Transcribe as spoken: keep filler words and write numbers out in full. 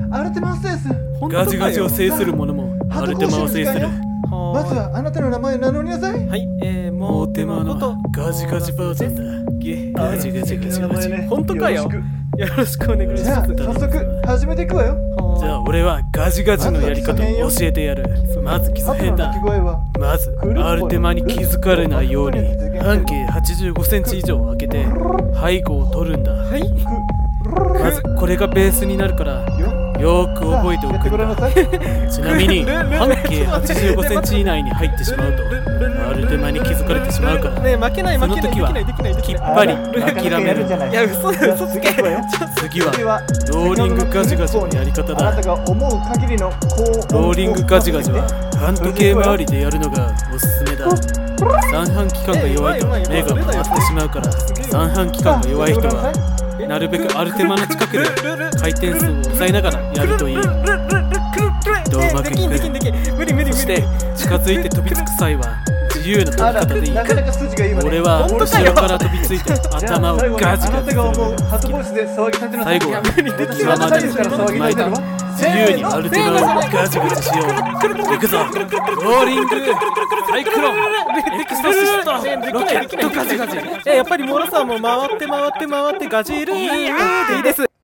アルテマを制す。 ガジガジを制する者もアルテマを制する。 まずはあなたの名前を名乗りなさい。 はい、えー、 モーモーテテマのマことガジガジバージョンだ。ガジガジガジガジ。 本当かよ。よろしくお願いしじゃあます。 早速始めていくわよ。 じゃあ俺はガジガジのやり方を教えてやる。まず基礎編だ。 鳴き声はまずアルテマに気づかれないように半径はちじゅうごセンチ以上を空けて背後を取るんだ。 はい。 まずこれがベースになるからよーく覚えておくんだ。ちなみに半径はちじゅうごセンチ以内に入ってしまうとアルテマに気づかれてしまうから、 ねえ、負けないそ負けないの時はできないできないできない。 きっぱり諦める。 いや、嘘だよ、嘘つけ。 次はローリングガジガジのやり方だ。 あなたが思う限りのローリングガジガジは半時計回りでやるのがおすすめだ。三半規管が弱いと目が回ってしまうから、三半規管が弱い人はなるべくアルテマの近くで回転数を抑えながらやるといい。どううまくいく。そして近づいて飛びつく際は自由な飛び方でいい。 なかなか筋がいいわね。 俺は後ろから飛びついて頭をガジガジする。 あなたが思う初ボイスで騒ぎ立てなさい。 最後は私今までのから騒ぎ立てるわ。 自由にアルテマをガジガジしよう。行くぞ。ローリングサイクロンエクソシストロケットガジガジ。 え、やっぱりモロさんも回って回って回ってガジルーでいいです。